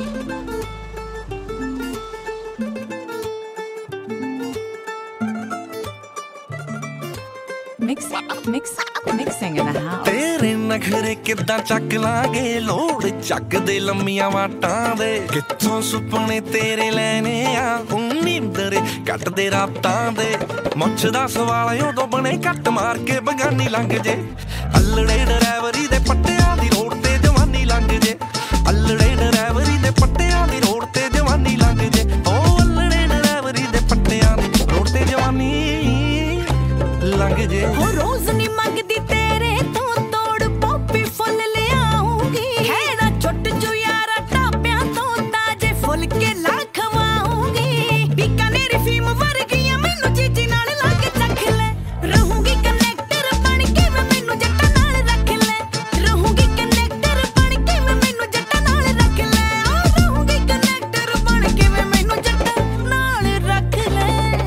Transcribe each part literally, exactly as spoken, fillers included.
Mixing, mix, mixing in the house. तेरे नखरे किद्दां चक लांगे लोड़ चक दे लम्मियां वाटां दे कित्थों सुपने तेरे लैने आ नींदरे कट दे रातां दे मुछ दा सवाल उदों बने कट मार के बगानी लंघ जे अल्लड़े ड्राइवरी दे पट्टियां दी रोड ते जवानी लंघ जे अल्लड़े ड्राइवरी दे पट्टियां दी रोड ते जवानी लंघ जे ओ अल्लड़े ड्राइवरी दे पट्टियां दी रोड ते जवानी लंघ जे हो रोज नी मंगदी तेरे तो तोड़ पॉपी फुल ले आऊंगी है ना छुट जो यारा टापियां तो ताजे फुल के ला खवाऊंगी बीकानेर फीम वर्गियां मैनू चीजी नाल लाके चख ले रहूंगी कनेक्टर बन के मैं मैनू जट्टां नाल रख ले रहूंगी कनेक्टर बन के मैं मैनू जट्टां नाल रख ले ओ रहूंगी कनेक्टर बन के मैं मैनू जट्टां नाल रख ले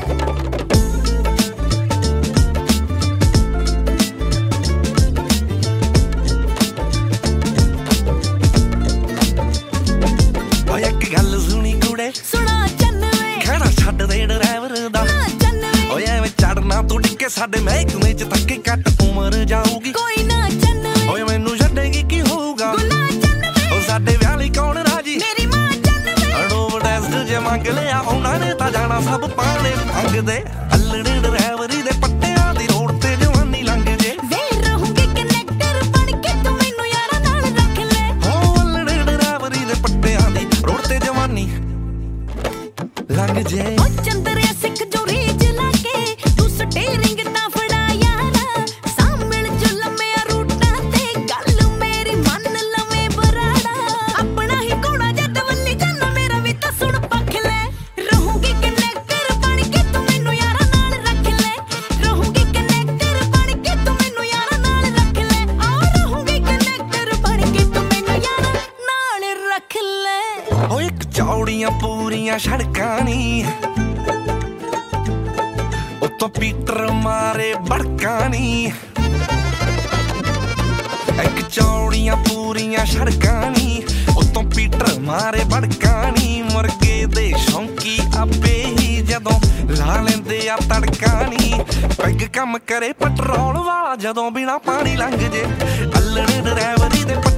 गल सुनी कुड़े सुना चन्नवे खड़ा छड्ड दे ड्राइवर दा चन्नवे ओए एवें चढ़ना तू डिक्के साडे महकमे च तक्के कट उमर जाऊगी कोई ना चन्नवे ओए मैनू छड्डेगी की होऊगा गुना चन्नवे ओ साडे विआह लई कौन राजी मेरी मां चन्नवे अडोब टेस्ट जे मंग लिया उन्हां ने तां जाना सब पाले मंग दे अल्लड़े ड्राइवरी दे पट्टियां दी रोड ते जवानी लंघ जे वे रहूंगी कनेक्टर बन के तू मैनू यारा नाल रख ले ओ अल्लड़े ड्राइवरी दे पट्टियां दी रोड ते जवानी लंघ जे ओ चंदरिया सिख जो रीज लाके तू स्टीयरिंग ता फड़ा यारा सामल जो लम्मिया रूटां ते गल मेरी मन लवे बराड़ा अपना ही कोड़ा जद वल्ली जाना मेरा भी तां सुन पख ले रहूंगी कनेक्टर बन के तू मैनू यारा नाल रख ले रहूंगी कनेक्टर बन के तू मैनू यारा नाल रख ले आ रहूंगी कनेक्टर बन के तू मैनू यारा नाल रख ले ओ एक चौड़ियां पूरियां सड़कां नी उत्तों पीटर मारे बड़कां नी एक चौड़ियां पूरियां सड़कां नी उत्तों पीटर मारे बड़कां नी मुर्गे दे शौंकी आपे ही जदों ला लेंदे आ तड़कां नी पैग कम करे पेट्रोल वाला जदों बिना पानी लंघ जे अल्लड़े ड्राइवरी दे